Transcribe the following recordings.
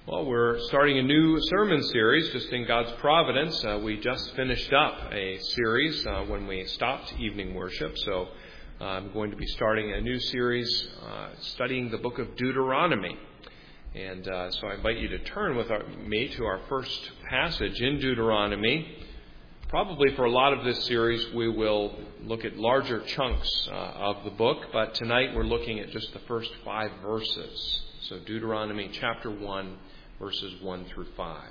Well, we're starting a new sermon series just in God's providence. We just finished up a series when we stopped evening worship. So I'm going to be starting a new series studying the book of Deuteronomy. And so I invite you to turn with me to our first passage in Deuteronomy. Probably for a lot of this series we will look at larger chunks of the book, but tonight we're looking at just the first 5 verses. So Deuteronomy chapter 1, verses 1 through 5.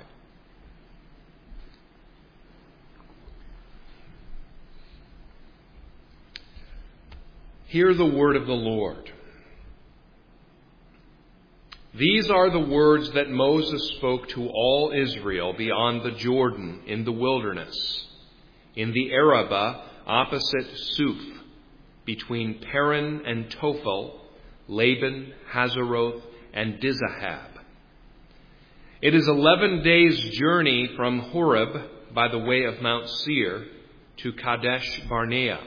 Hear the word of the Lord. These are the words that Moses spoke to all Israel beyond the Jordan in the wilderness, in the Arabah opposite Suph, between Paran and Tophel, Laban, Hazeroth, and Dizahab. It is 11 days' journey from Horeb by the way of Mount Seir to Kadesh Barnea.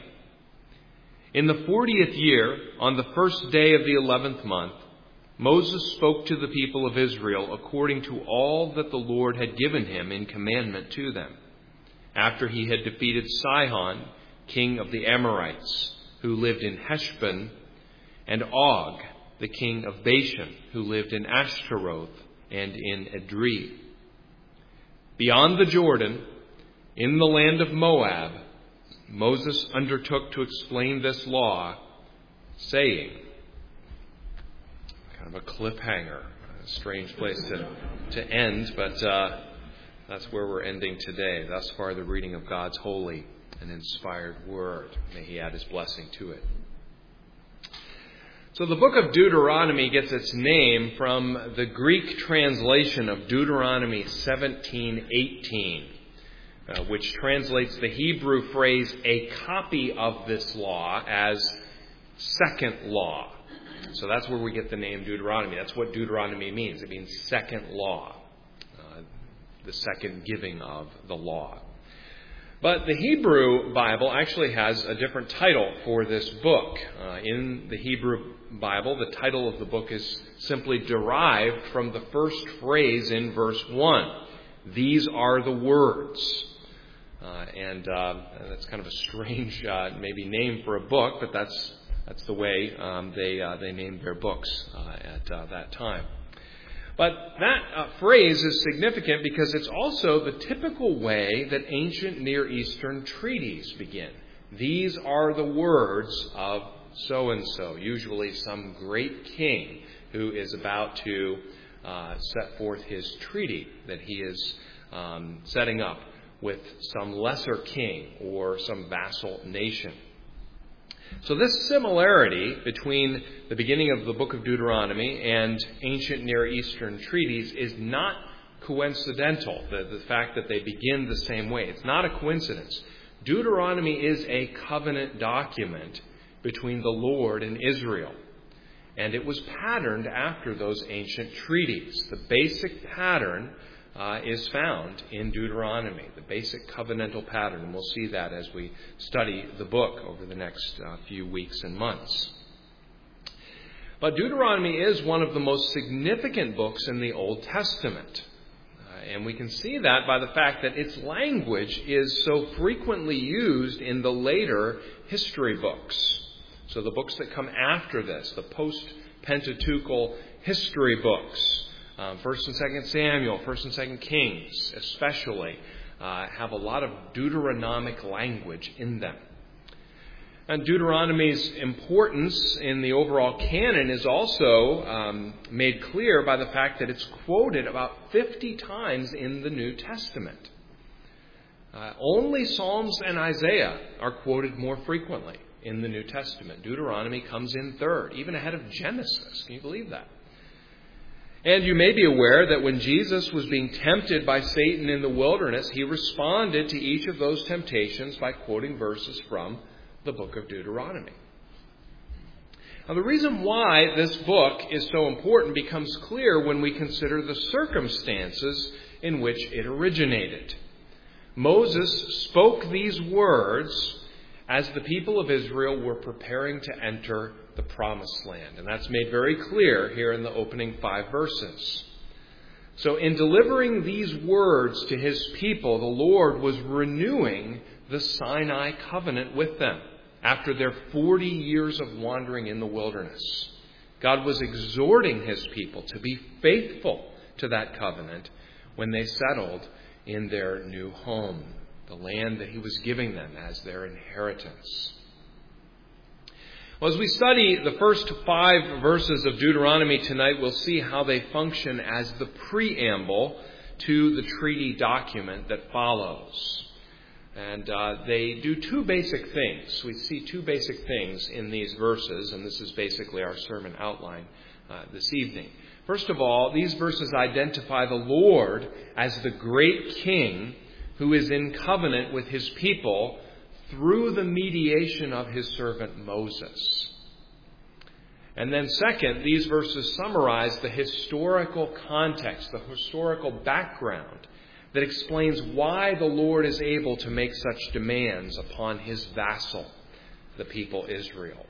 In the 40th year, on the first day of the 11th month, Moses spoke to the people of Israel according to all that the Lord had given him in commandment to them, after he had defeated Sihon, king of the Amorites, who lived in Heshbon, and Og, the king of Bashan, who lived in Ashtaroth and in Edrei. Beyond the Jordan, in the land of Moab, Moses undertook to explain this law, saying, kind of a cliffhanger, a strange place to end, but that's where we're ending today. Thus far, the reading of God's holy and inspired word. May He add His blessing to it. So the book of Deuteronomy gets its name from the Greek translation of Deuteronomy 17:18, which translates the Hebrew phrase, a copy of this law, as second law. So that's where we get the name Deuteronomy. That's what Deuteronomy means. It means second law, the second giving of the law. But the Hebrew Bible actually has a different title for this book. In the Hebrew Bible, the title of the book is simply derived from the first phrase in verse 1. These are the words. And that's kind of a strange maybe name for a book, but that's the way they named their books at that time. But that phrase is significant because it's also the typical way that ancient Near Eastern treaties begin. These are the words of so-and-so, usually some great king who is about to set forth his treaty that he is setting up with some lesser king or some vassal nation. So this similarity between the beginning of the book of Deuteronomy and ancient Near Eastern treaties is not coincidental, the fact that they begin the same way. It's not a coincidence. Deuteronomy is a covenant document between the Lord and Israel, and it was patterned after those ancient treaties. The basic pattern is found in Deuteronomy, the basic covenantal pattern. And we'll see that as we study the book over the next few weeks and months. But Deuteronomy is one of the most significant books in the Old Testament. And we can see that by the fact that its language is so frequently used in the later history books. So the books that come after this, the post-Pentateuchal history books, 1st and 2nd Samuel, 1st and 2nd Kings especially, have a lot of Deuteronomic language in them. And Deuteronomy's importance in the overall canon is also made clear by the fact that it's quoted about 50 times in the New Testament. Only Psalms and Isaiah are quoted more frequently in the New Testament. Deuteronomy comes in third, even ahead of Genesis. Can you believe that? And you may be aware that when Jesus was being tempted by Satan in the wilderness, he responded to each of those temptations by quoting verses from the book of Deuteronomy. Now, the reason why this book is so important becomes clear when we consider the circumstances in which it originated. Moses spoke these words as the people of Israel were preparing to enter the Promised Land. And that's made very clear here in the opening 5 verses. So in delivering these words to his people, the Lord was renewing the Sinai covenant with them after their 40 years of wandering in the wilderness. God was exhorting his people to be faithful to that covenant when they settled in their new home, the land that he was giving them as their inheritance. Well, as we study the first 5 verses of Deuteronomy tonight, we'll see how they function as the preamble to the treaty document that follows. And they do 2 basic things. We see 2 basic things in these verses, and this is basically our sermon outline this evening. First of all, these verses identify the Lord as the great King who is in covenant with his people through the mediation of his servant Moses. And then second, these verses summarize the historical context, the historical background that explains why the Lord is able to make such demands upon his vassal, the people Israel.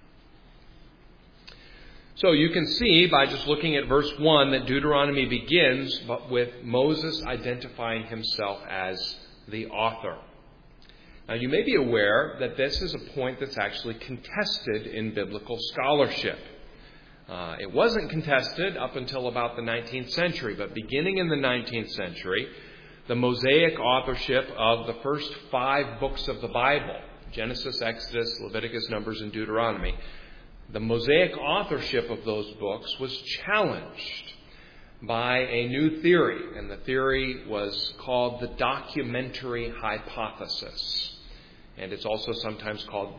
So you can see by just looking at verse 1 that Deuteronomy begins with Moses identifying himself as the author. Now, you may be aware that this is a point that's actually contested in biblical scholarship. It wasn't contested up until about the 19th century, but beginning in the 19th century, the Mosaic authorship of the first 5 books of the Bible, Genesis, Exodus, Leviticus, Numbers, and Deuteronomy, the Mosaic authorship of those books was challenged by a new theory, and the theory was called the documentary hypothesis. And it's also sometimes called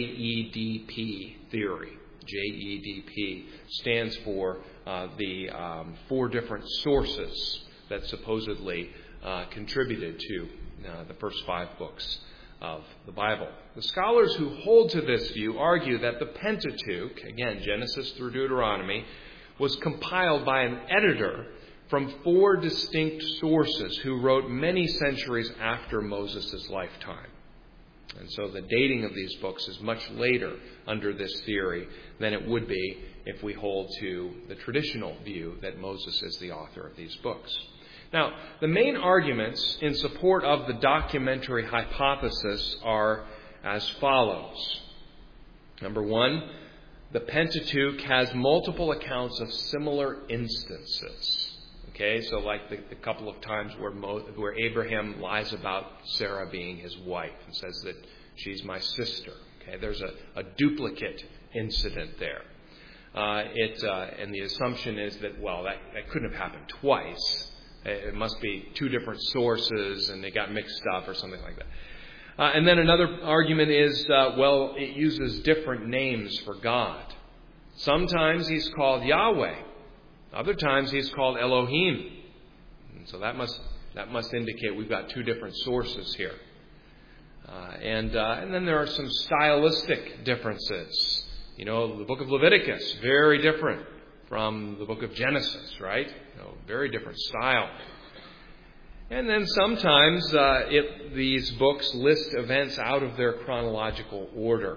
JEDP theory. JEDP stands for the 4 different sources that supposedly contributed to the first 5 books of the Bible. The scholars who hold to this view argue that the Pentateuch, again, Genesis through Deuteronomy, was compiled by an editor from 4 distinct sources who wrote many centuries after Moses' lifetime. And so the dating of these books is much later under this theory than it would be if we hold to the traditional view that Moses is the author of these books. Now, the main arguments in support of the documentary hypothesis are as follows. Number 1, the Pentateuch has multiple accounts of similar instances. Okay, so like the couple of times where Abraham lies about Sarah being his wife and says that she's my sister. Okay, there's a duplicate incident there. And the assumption is that, well, that couldn't have happened twice. It must be 2 different sources and they got mixed up or something like that. And then another argument is, it uses different names for God. Sometimes he's called Yahweh. Other times he's called Elohim. And so that must indicate we've got 2 different sources here. And then there are some stylistic differences. You know, the book of Leviticus, very different from the book of Genesis, right? Very different style. And then sometimes these books list events out of their chronological order.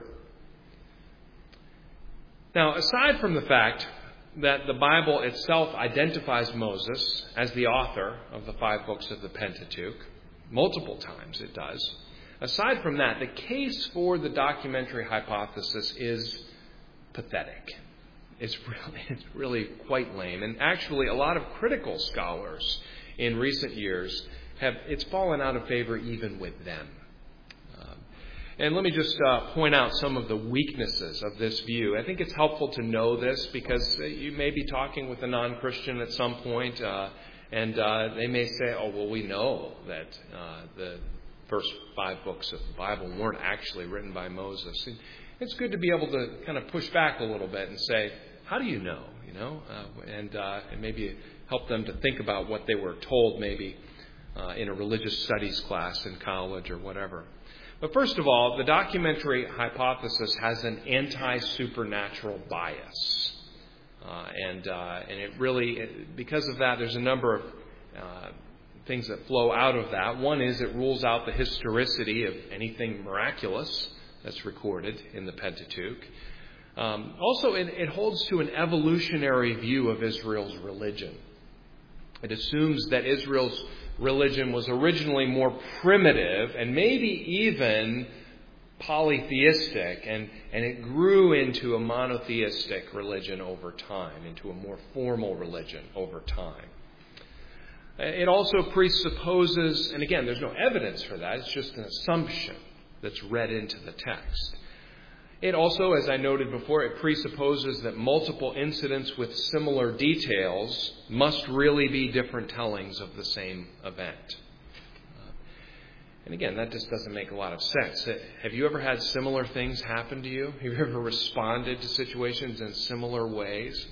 Now, aside from the fact that the Bible itself identifies Moses as the author of the 5 books of the Pentateuch, multiple times it does. Aside from that, the case for the documentary hypothesis is pathetic. It's really quite lame. And actually, a lot of critical scholars in recent years it's fallen out of favor even with them. And let me just point out some of the weaknesses of this view. I think it's helpful to know this because you may be talking with a non-Christian at some point, and they may say, oh, well, we know that the first 5 books of the Bible weren't actually written by Moses. And it's good to be able to kind of push back a little bit and say, how do you know? And maybe help them to think about what they were told maybe in a religious studies class in college or whatever. But first of all, the documentary hypothesis has an anti-supernatural bias. And it really, because of that, there's a number of things that flow out of that. One is it rules out the historicity of anything miraculous that's recorded in the Pentateuch. Also, it holds to an evolutionary view of Israel's religion. It assumes that Israel's religion was originally more primitive and maybe even polytheistic, and it grew into a monotheistic religion over time, into a more formal religion over time. It also presupposes, and again, there's no evidence for that, it's just an assumption that's read into the text. It also, as I noted before, it presupposes that multiple incidents with similar details must really be different tellings of the same event. And again, that just doesn't make a lot of sense. Have you ever had similar things happen to you? Have you ever responded to situations in similar ways?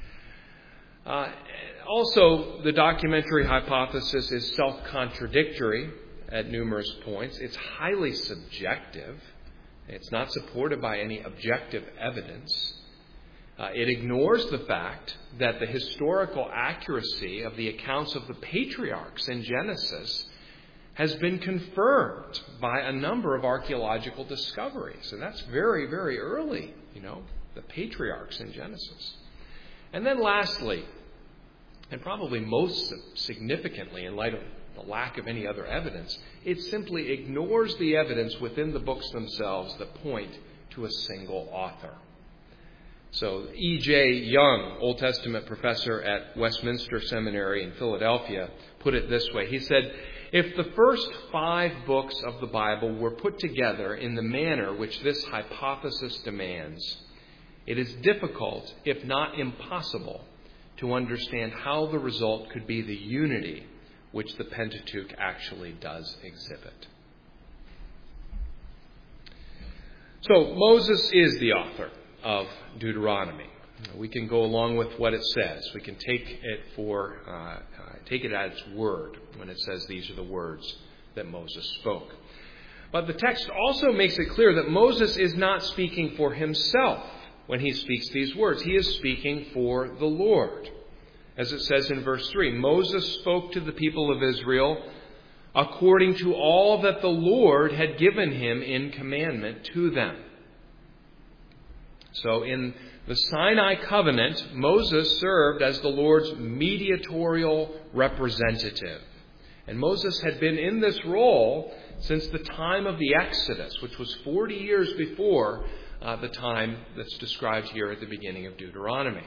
Also, the documentary hypothesis is self-contradictory at numerous points. It's highly subjective. It's not supported by any objective evidence. It ignores the fact that the historical accuracy of the accounts of the patriarchs in Genesis has been confirmed by a number of archaeological discoveries. And that's very, very early, the patriarchs in Genesis. And then lastly, and probably most significantly in light of the lack of any other evidence, it simply ignores the evidence within the books themselves that point to a single author. So E.J. Young, Old Testament professor at Westminster Seminary in Philadelphia, put it this way. He said, "If the first 5 books of the Bible were put together in the manner which this hypothesis demands, it is difficult, if not impossible, to understand how the result could be the unity which the Pentateuch actually does exhibit." So Moses is the author of Deuteronomy. We can go along with what it says. We can take it at its word when it says these are the words that Moses spoke. But the text also makes it clear that Moses is not speaking for himself when he speaks these words. He is speaking for the Lord. As it says in verse 3, Moses spoke to the people of Israel according to all that the Lord had given him in commandment to them. So in the Sinai covenant, Moses served as the Lord's mediatorial representative. And Moses had been in this role since the time of the Exodus, which was 40 years before the time that's described here at the beginning of Deuteronomy.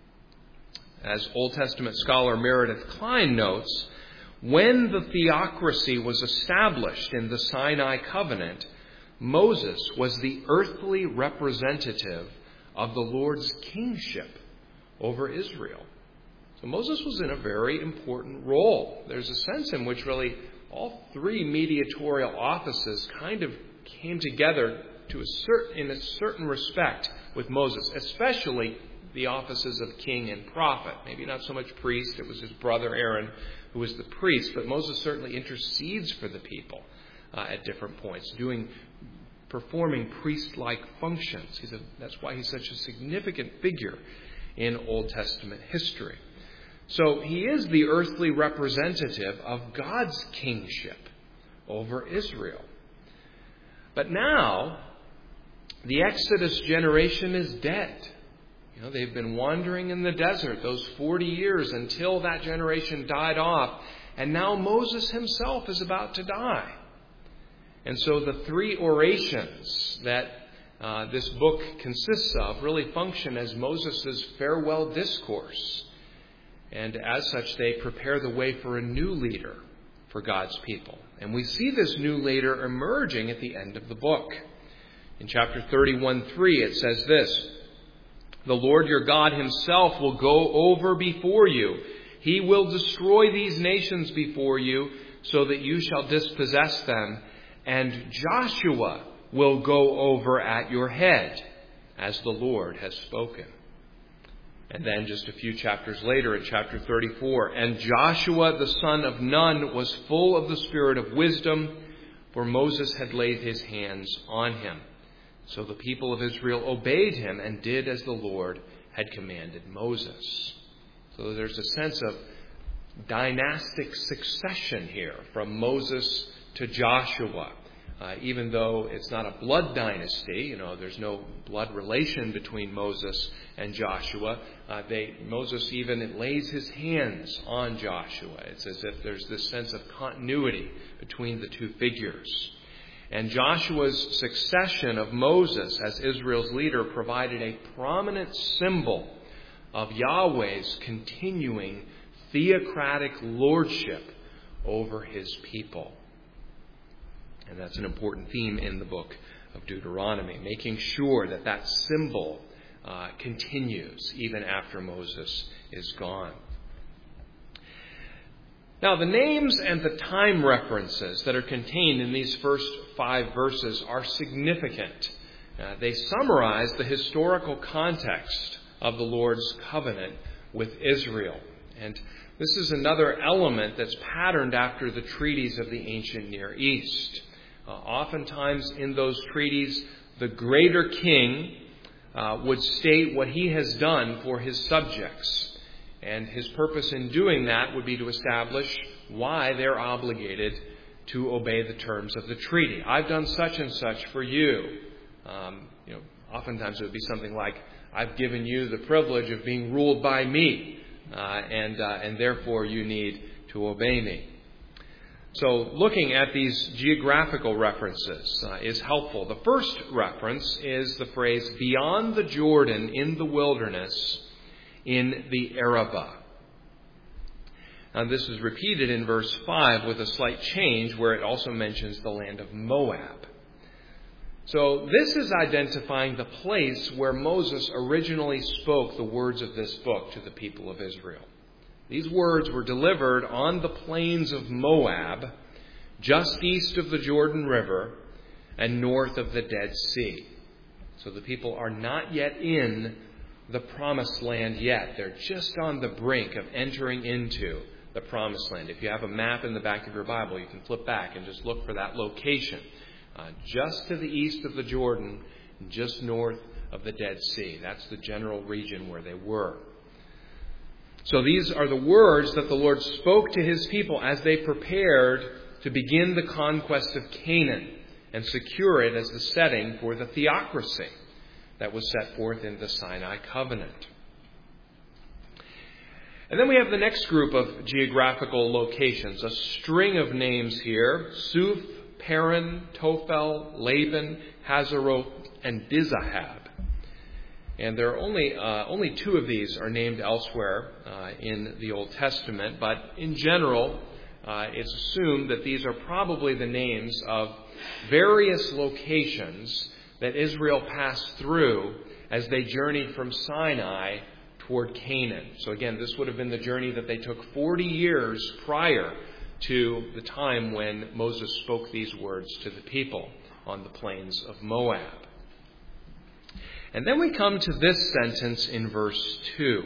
As Old Testament scholar Meredith Kline notes, when the theocracy was established in the Sinai covenant, Moses was the earthly representative of the Lord's kingship over Israel. So Moses was in a very important role. There's a sense in which really all 3 mediatorial offices kind of came together in a certain respect with Moses, especially the offices of king and prophet. Maybe not so much priest. It was his brother Aaron who was the priest, but Moses certainly intercedes for the people at different points, performing priest-like functions. That's why he's such a significant figure in Old Testament history. So he is the earthly representative of God's kingship over Israel. But now, the Exodus generation is dead. They've been wandering in the desert those 40 years until that generation died off. And now Moses himself is about to die. And so the 3 orations that this book consists of really function as Moses' farewell discourse. And as such, they prepare the way for a new leader for God's people. And we see this new leader emerging at the end of the book. In chapter 31:3, it says this, "The Lord your God himself will go over before you. He will destroy these nations before you so that you shall dispossess them. And Joshua will go over at your head, as the Lord has spoken." And then just a few chapters later in chapter 34, "And Joshua the son of Nun was full of the spirit of wisdom, for Moses had laid his hands on him. So the people of Israel obeyed him and did as the Lord had commanded Moses." So there's a sense of dynastic succession here from Moses to Joshua. Even though it's not a blood dynasty, there's no blood relation between Moses and Joshua, Moses even lays his hands on Joshua. It's as if there's this sense of continuity between the two figures. And Joshua's succession of Moses as Israel's leader provided a prominent symbol of Yahweh's continuing theocratic lordship over his people. And that's an important theme in the book of Deuteronomy, making sure that that symbol continues even after Moses is gone. Now, the names and the time references that are contained in these first 5 verses are significant. They summarize the historical context of the Lord's covenant with Israel. And this is another element that's patterned after the treaties of the ancient Near East. Oftentimes in those treaties, the greater king would state what he has done for his subjects. And his purpose in doing that would be to establish why they're obligated to obey the terms of the treaty. I've done such and such for you. Oftentimes it would be something like, I've given you the privilege of being ruled by me, and therefore you need to obey me. So looking at these geographical references is helpful. The first reference is the phrase, beyond the Jordan in the wilderness in the Arabah. Now this is repeated in verse 5 with a slight change where it also mentions the land of Moab. So this is identifying the place where Moses originally spoke the words of this book to the people of Israel. These words were delivered on the plains of Moab, just east of the Jordan River and north of the Dead Sea. So the people are not yet in the promised land yet. They're just on the brink of entering into the promised land. If you have a map in the back of your Bible, you can flip back and just look for that location. Just to the east of the Jordan, just north of the Dead Sea. That's the general region where they were. So these are the words that the Lord spoke to his people as they prepared to begin the conquest of Canaan and secure it as the setting for the theocracy that was set forth in the Sinai covenant. And then we have the next group of geographical locations, a string of names here: Suf, Paran, Tophel, Laban, Hazeroth, and Dizahab. And there are only 2 of these are named elsewhere in the Old Testament, but in general, it's assumed that these are probably the names of various locations that Israel passed through as they journeyed from Sinai toward Canaan. So again, this would have been the journey that they took 40 years prior to the time when Moses spoke these words to the people on the plains of Moab. And then we come to this sentence in verse 2.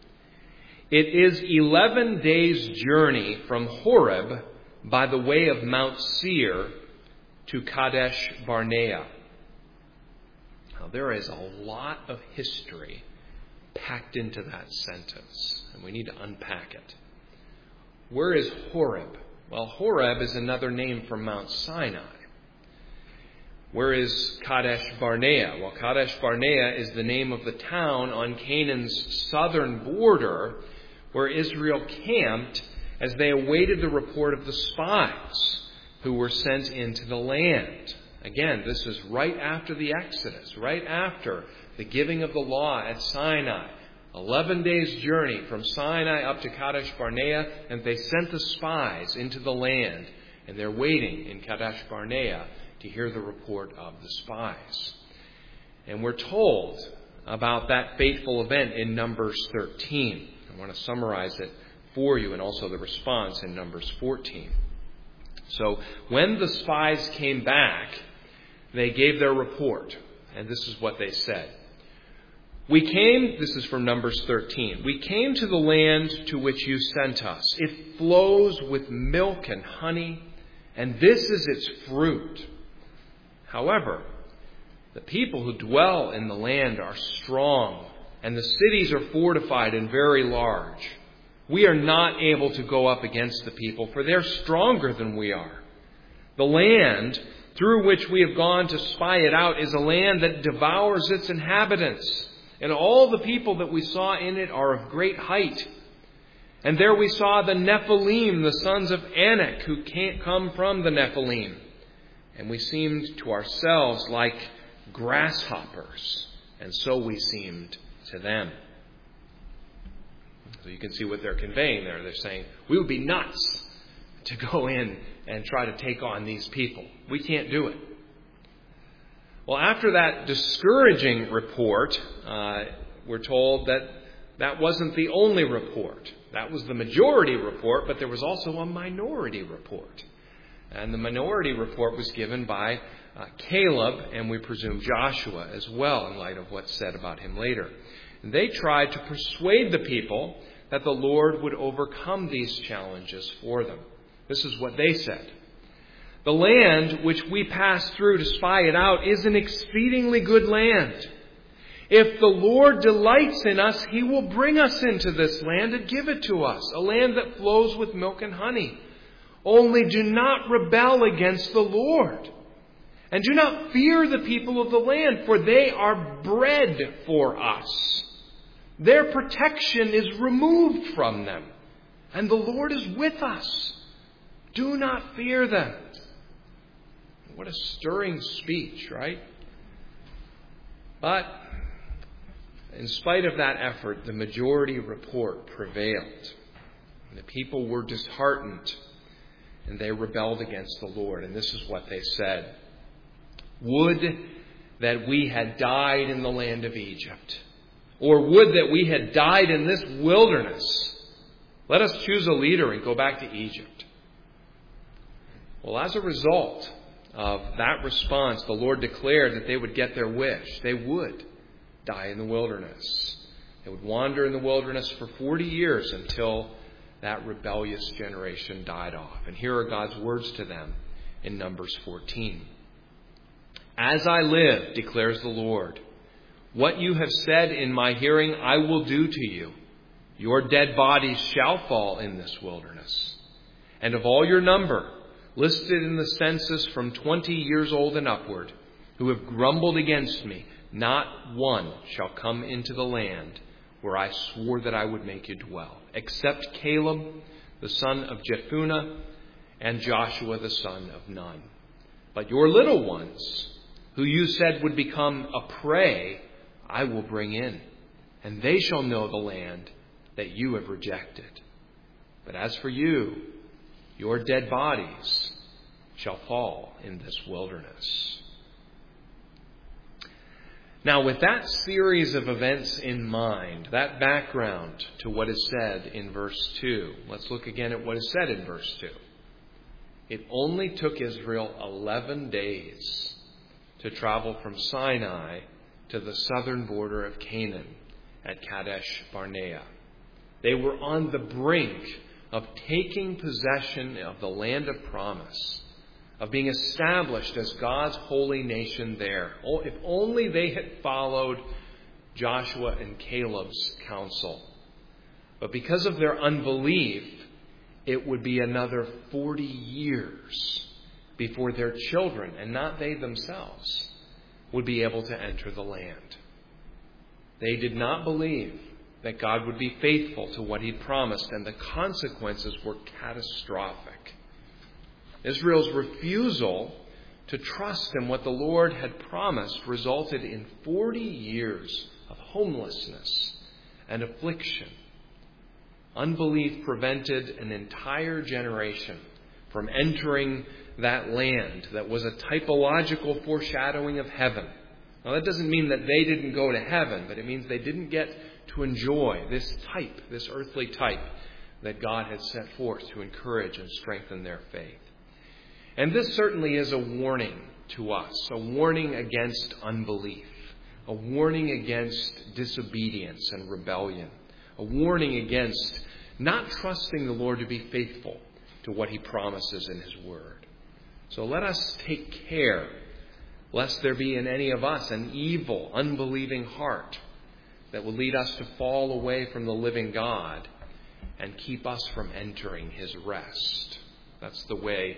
It is 11 days' journey from Horeb by the way of Mount Seir to Kadesh Barnea. Now, there is a lot of history packed into that sentence, and we need to unpack it. Where is Horeb? Well, Horeb is another name for Mount Sinai. Where is Kadesh Barnea? Well, Kadesh Barnea is the name of the town on Canaan's southern border where Israel camped as they awaited the report of the spies who were sent into the land. Again, this is right after the Exodus, right after the giving of the law at Sinai. 11 days' journey from Sinai up to Kadesh Barnea, and they sent the spies into the land, and they're waiting in Kadesh Barnea to hear the report of the spies. And we're told about that fateful event in Numbers 13. I want to summarize it for you, and also the response in Numbers 14. So when the spies came back, they gave their report, and this is what they said. This is from Numbers 13. We came to the land to which you sent us. It flows with milk and honey, and this is its fruit. However, the people who dwell in the land are strong, and the cities are fortified and very large. We are not able to go up against the people, for they're stronger than we are. The land through which we have gone to spy it out, is a land that devours its inhabitants. And all the people that we saw in it are of great height. And there we saw the Nephilim, the sons of Anak, who can't come from the Nephilim. And we seemed to ourselves like grasshoppers, and so we seemed to them. So you can see what they're conveying there. They're saying, we would be nuts to go in and try to take on these people. We can't do it. Well, after that discouraging report, we're told that that wasn't the only report. That was the majority report, but there was also a minority report. And the minority report was given by Caleb, and we presume Joshua as well, in light of what's said about him later. And they tried to persuade the people that the Lord would overcome these challenges for them. This is what they said. The land which we passed through to spy it out is an exceedingly good land. If the Lord delights in us, He will bring us into this land and give it to us, a land that flows with milk and honey. Only do not rebel against the Lord. And do not fear the people of the land, for they are bread for us. Their protection is removed from them, and the Lord is with us. Do not fear them. What a stirring speech, right? But in spite of that effort, the majority report prevailed. And the people were disheartened, and they rebelled against the Lord. And this is what they said. Would that we had died in the land of Egypt, or would that we had died in this wilderness. Let us choose a leader and go back to Egypt. Well, as a result of that response, the Lord declared that they would get their wish. They would die in the wilderness. They would wander in the wilderness for 40 years until that rebellious generation died off. And here are God's words to them in Numbers 14. As I live, declares the Lord, what you have said in my hearing I will do to you. Your dead bodies shall fall in this wilderness. And of all your number, listed in the census from 20 years old and upward, who have grumbled against me, not one shall come into the land where I swore that I would make you dwell, except Caleb, the son of Jephunneh, and Joshua, the son of Nun. But your little ones, who you said would become a prey, I will bring in, and they shall know the land that you have rejected. But as for you, your dead bodies shall fall in this wilderness. Now, with that series of events in mind, that background to what is said in verse 2, let's look again at what is said in verse 2. It only took Israel 11 days to travel from Sinai to the southern border of Canaan at Kadesh Barnea. They were on the brink of taking possession of the land of promise, of being established as God's holy nation there. If only they had followed Joshua and Caleb's counsel. But because of their unbelief, it would be another 40 years before their children, and not they themselves, would be able to enter the land. They did not believe that God would be faithful to what He'd promised, and the consequences were catastrophic. Israel's refusal to trust in what the Lord had promised resulted in 40 years of homelessness and affliction. Unbelief prevented an entire generation from entering that land that was a typological foreshadowing of heaven. Now, that doesn't mean that they didn't go to heaven, but it means they didn't get to enjoy this type, this earthly type that God had set forth to encourage and strengthen their faith. And this certainly is a warning to us, a warning against unbelief, a warning against disobedience and rebellion, a warning against not trusting the Lord to be faithful to what He promises in His Word. So let us take care lest there be in any of us an evil, unbelieving heart that will lead us to fall away from the living God and keep us from entering His rest. That's the way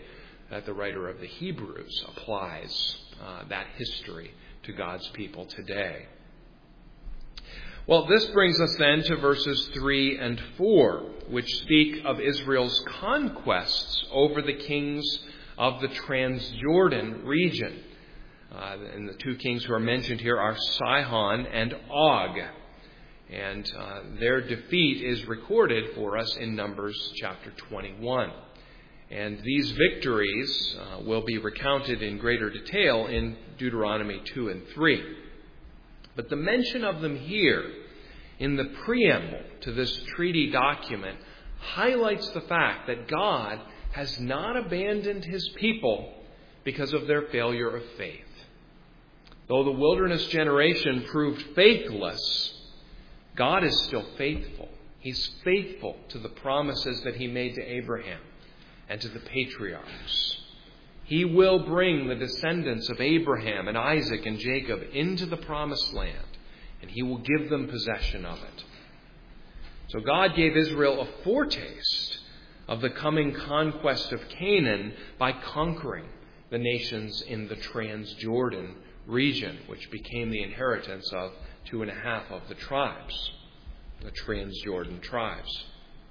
that the writer of the Hebrews applies that history to God's people today. Well, this brings us then to verses 3 and 4, which speak of Israel's conquests over the kings of the Transjordan region. And the two kings who are mentioned here are Sihon and Og. And their defeat is recorded for us in Numbers chapter 21. And these victories will be recounted in greater detail in Deuteronomy 2 and 3. But the mention of them here in the preamble to this treaty document highlights the fact that God has not abandoned his people because of their failure of faith. Though the wilderness generation proved faithless, God is still faithful. He's faithful to the promises that he made to Abraham and to the patriarchs. He will bring the descendants of Abraham and Isaac and Jacob into the promised land, and he will give them possession of it. So God gave Israel a foretaste of the coming conquest of Canaan by conquering the nations in the Transjordan region, which became the inheritance of 2.5 of the tribes, the Transjordan tribes.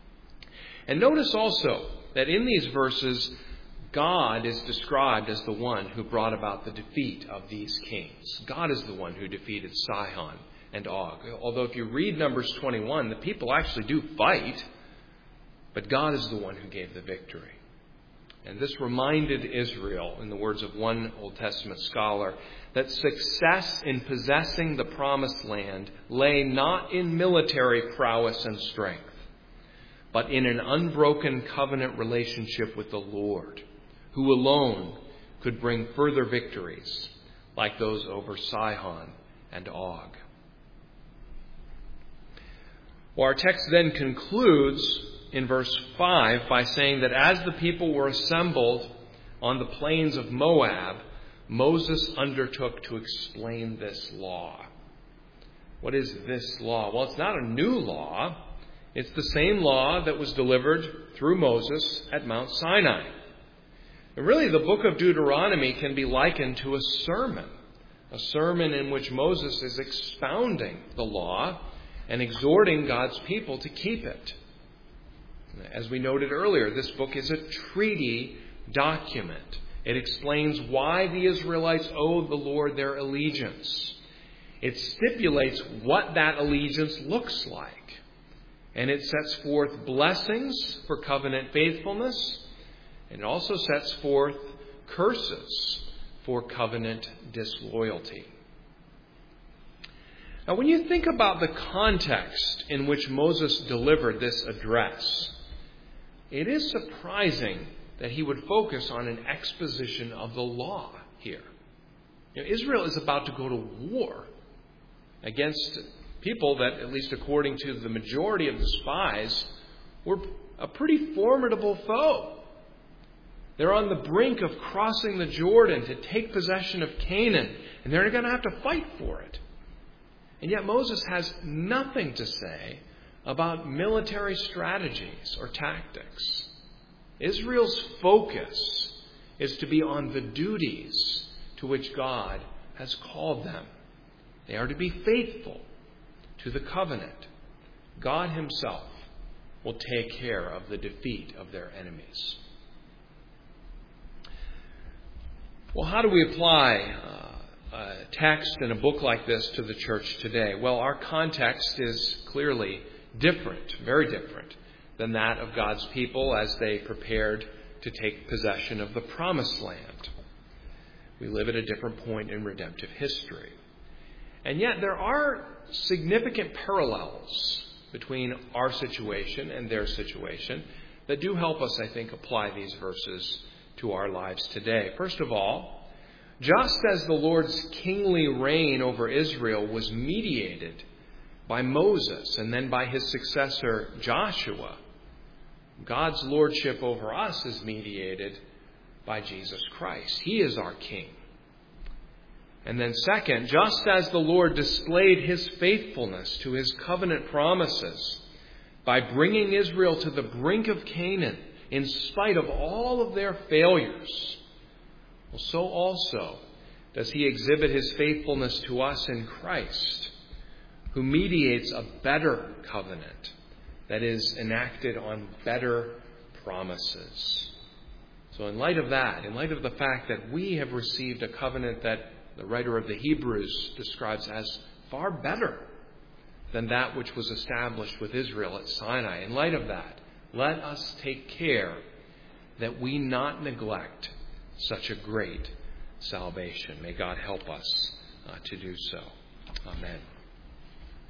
And notice also that in these verses, God is described as the one who brought about the defeat of these kings. God is the one who defeated Sihon and Og. Although if you read Numbers 21, the people actually do fight, but God is the one who gave the victory. And this reminded Israel, in the words of one Old Testament scholar, that success in possessing the promised land lay not in military prowess and strength, but in an unbroken covenant relationship with the Lord, who alone could bring further victories like those over Sihon and Og. Well, our text then concludes in verse 5 by saying that as the people were assembled on the plains of Moab, Moses undertook to explain this law. What is this law? Well, it's not a new law. It's the same law that was delivered through Moses at Mount Sinai. And really, the book of Deuteronomy can be likened to a sermon in which Moses is expounding the law and exhorting God's people to keep it. As we noted earlier, this book is a treaty document. It explains why the Israelites owe the Lord their allegiance. It stipulates what that allegiance looks like. And it sets forth blessings for covenant faithfulness. And it also sets forth curses for covenant disloyalty. Now, when you think about the context in which Moses delivered this address, it is surprising that he would focus on an exposition of the law here. Israel is about to go to war against people that, at least according to the majority of the spies, were a pretty formidable foe. They're on the brink of crossing the Jordan to take possession of Canaan, and they're going to have to fight for it. And yet Moses has nothing to say about military strategies or tactics. Israel's focus is to be on the duties to which God has called them. They are to be faithful to the covenant. God himself will take care of the defeat of their enemies. Well, how do we apply a text in a book like this to the church today? Well, our context is clearly different, very different than that of God's people as they prepared to take possession of the promised land. We live at a different point in redemptive history. And yet there are significant parallels between our situation and their situation that do help us, I think, apply these verses to our lives today. First of all, just as the Lord's kingly reign over Israel was mediated by Moses and then by his successor Joshua, God's lordship over us is mediated by Jesus Christ. He is our king. And then second, just as the Lord displayed his faithfulness to his covenant promises by bringing Israel to the brink of Canaan in spite of all of their failures, well, so also does he exhibit his faithfulness to us in Christ, who mediates a better covenant that is enacted on better promises. So in light of that, in light of the fact that we have received a covenant that the writer of the Hebrews describes as far better than that which was established with Israel at Sinai, in light of that, let us take care that we not neglect such a great salvation. May God help us to do so. Amen.